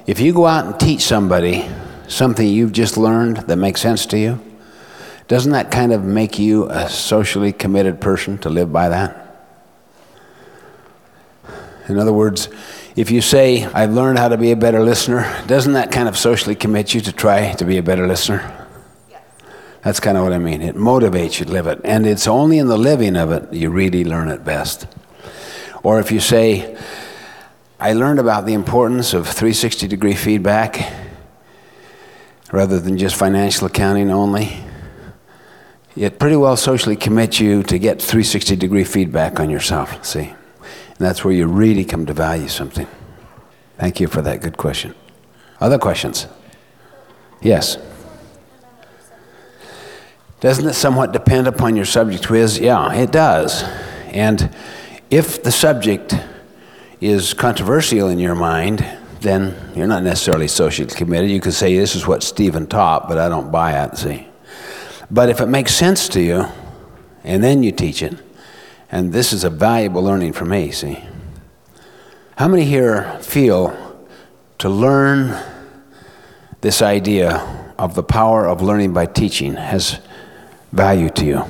If you go out and teach somebody something you've just learned that makes sense to you, doesn't that kind of make you a socially committed person to live by that? In other words, if you say, I've learned how to be a better listener, doesn't that kind of socially commit you to try to be a better listener? Yes. That's kind of what I mean. It motivates you to live it. And it's only in the living of it you really learn it best. Or if you say, I learned about the importance of 360-degree feedback rather than just financial accounting only, it pretty well socially commits you to get 360-degree feedback on yourself, see? And that's where you really come to value something. Thank you for that good question. Other questions? Yes? Doesn't it somewhat depend upon your subject quiz? Yeah, it does. And if the subject is controversial in your mind, then you're not necessarily socially committed. You could say, this is what Stephen taught, but I don't buy it, see? But if it makes sense to you, and then you teach it, and this is a valuable learning for me, see? How many here feel to learn this idea of the power of learning by teaching has value to you?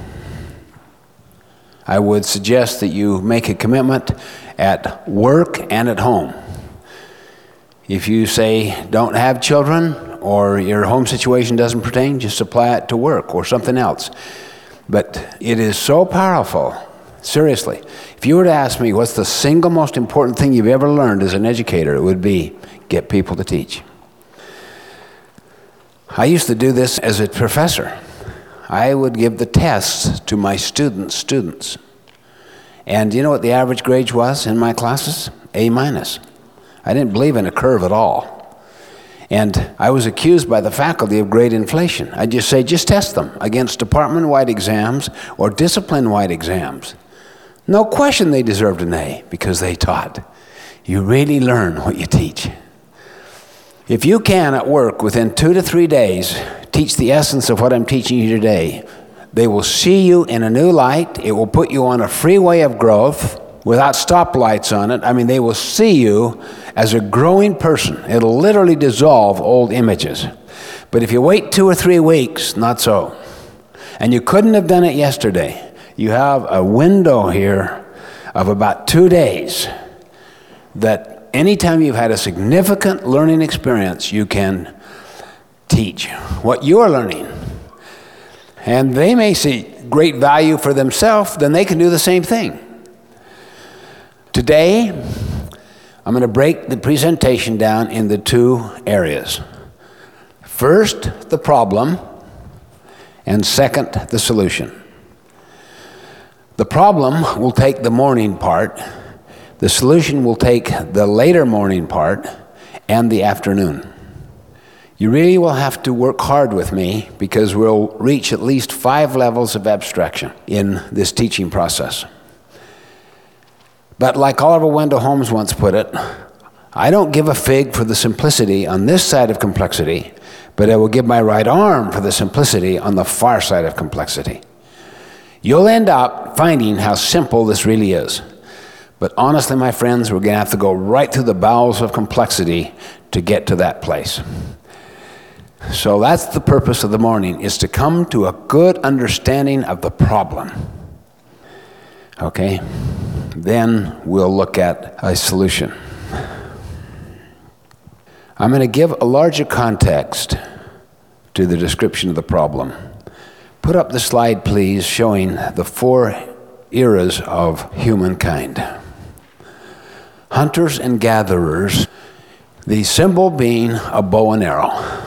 I would suggest that you make a commitment at work and at home. If you say don't have children or your home situation doesn't pertain, just apply it to work or something else. But it is so powerful, seriously. If you were to ask me what's the single most important thing you've ever learned as an educator, it would be get people to teach. I used to do this as a professor. I would give the tests to my students. And you know what the average grade was in my classes? A-. I didn't believe in a curve at all. And I was accused by the faculty of grade inflation. I'd just say, just test them against department-wide exams or discipline-wide exams. No question they deserved an A because they taught. You really learn what you teach. If you can, at work, within 2 to 3 days, teach the essence of what I'm teaching you today, they will see you in a new light. It will put you on a freeway of growth without stoplights on it. I mean, they will see you as a growing person. It'll literally dissolve old images. But if you wait 2 or 3 weeks, not so. And you couldn't have done it yesterday. You have a window here of about 2 days that anytime you've had a significant learning experience, you can teach what you're learning. And they may see great value for themselves, then they can do the same thing. Today, I'm going to break the presentation down into 2 areas. First, the problem, and second, the solution. The problem will take the morning part. The solution will take the later morning part and the afternoon. You really will have to work hard with me because we'll reach at least 5 levels of abstraction in this teaching process. But like Oliver Wendell Holmes once put it, I don't give a fig for the simplicity on this side of complexity, but I will give my right arm for the simplicity on the far side of complexity. You'll end up finding how simple this really is. But honestly, my friends, we're going to have to go right through the bowels of complexity to get to that place. So that's the purpose of the morning, is to come to a good understanding of the problem. Okay? Then we'll look at a solution. I'm going to give a larger context to the description of the problem. Put up the slide, please, showing the 4 eras of humankind. Hunters and gatherers, the symbol being a bow and arrow.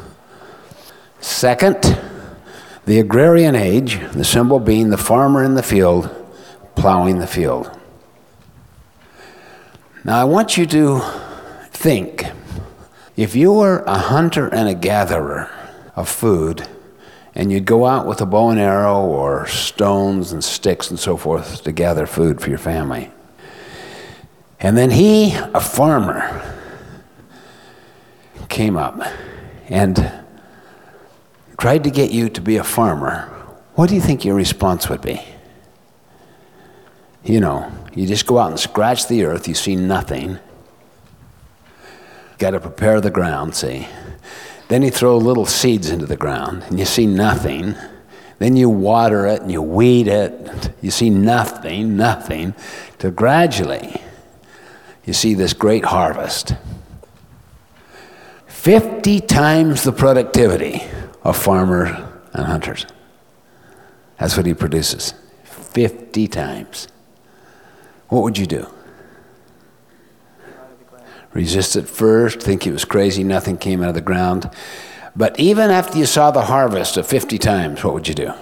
Second, the agrarian age, the symbol being the farmer in the field, plowing the field. Now I want you to think, if you were a hunter and a gatherer of food, and you'd go out with a bow and arrow or stones and sticks and so forth to gather food for your family. And then he, a farmer, came up and tried to get you to be a farmer. What do you think your response would be? You know, you just go out and scratch the earth, you see nothing. Got to prepare the ground, see? Then you throw little seeds into the ground, and you see nothing. Then you water it, and you weed it. You see nothing, till gradually you see this great harvest. 50 times the productivity of farmers and hunters. That's what he produces. 50 times. What would you do? Resist at first, think he was crazy, nothing came out of the ground. But even after you saw the harvest of 50 times, what would you do?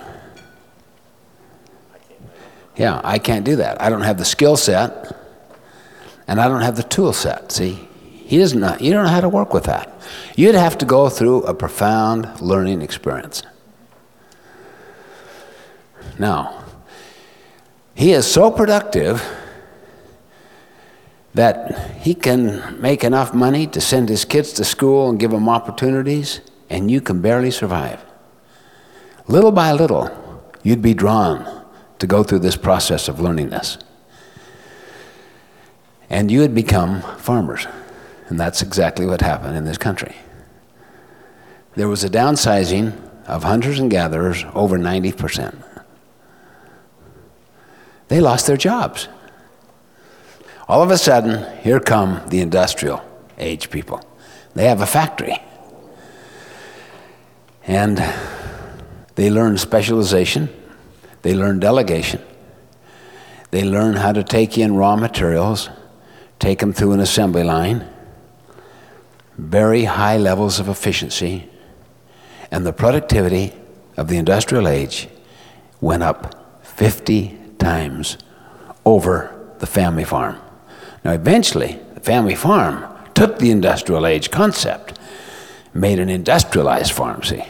Yeah, I can't do that. I don't have the skill set, and I don't have the tool set, see? You don't know how to work with that. You'd have to go through a profound learning experience. Now, he is so productive that he can make enough money to send his kids to school and give them opportunities, and you can barely survive. Little by little, you'd be drawn to go through this process of learning this. And you would become farmers. And that's exactly what happened in this country. There was a downsizing of hunters and gatherers over 90%. They lost their jobs. All of a sudden, here come the industrial age people. They have a factory. And they learn specialization. They learn delegation. They learn how to take in raw materials, take them through an assembly line, very high levels of efficiency, and the productivity of the industrial age went up 50 times over the family farm. Now eventually, the family farm took the industrial age concept, made an industrialized farm, see?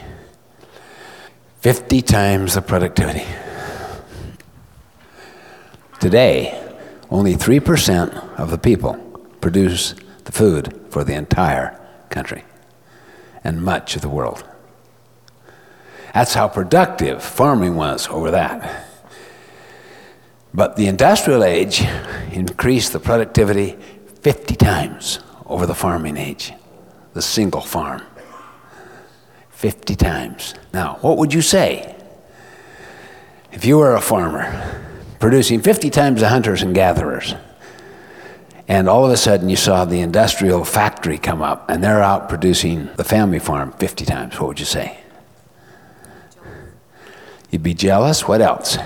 50 times the productivity. Today, only 3% of the people produce the food for the entire country and much of the world. That's how productive farming was over that. But the industrial age increased the productivity 50 times over the farming age, the single farm. 50 times. Now, what would you say if you were a farmer producing 50 times the hunters and gatherers, and all of a sudden you saw the industrial factory come up and they're out producing the family farm 50 times? What would you say? You'd be jealous? What else?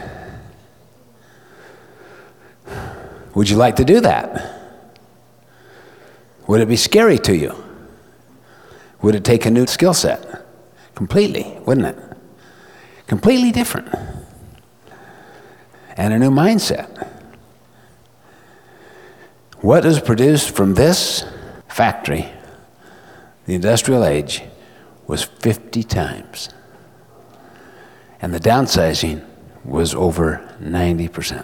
Would you like to do that? Would it be scary to you? Would it take a new skill set? Completely, wouldn't it? Completely different. And a new mindset. What is produced from this factory, the industrial age, was 50 times. And the downsizing was over 90%.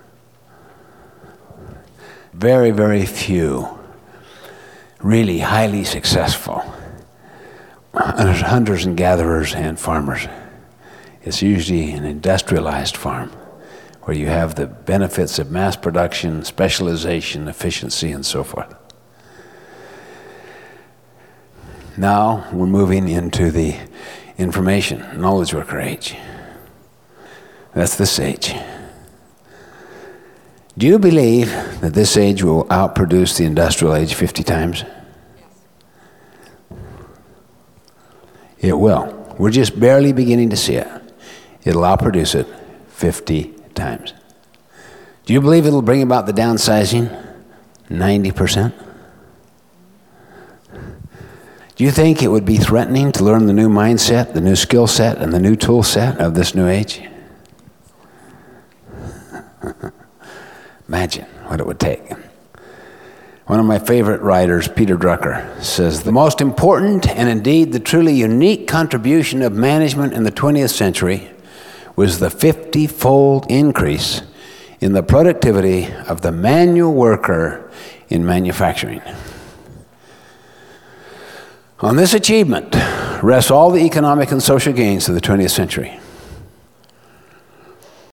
Very, very few really highly successful hunters and gatherers and farmers. It's usually an industrialized farm where you have the benefits of mass production, specialization, efficiency, and so forth. Now we're moving into the information, knowledge worker age. That's this age. Do you believe that this age will outproduce the industrial age 50 times? It will. We're just barely beginning to see it. It'll outproduce it 50 times. Do you believe it'll bring about the downsizing 90%? Do you think it would be threatening to learn the new mindset, the new skill set, and the new tool set of this new age? Imagine what it would take. One of my favorite writers, Peter Drucker, says, "The most important and indeed the truly unique contribution of management in the 20th century was the 50-fold increase in the productivity of the manual worker in manufacturing. On this achievement rests all the economic and social gains of the 20th century.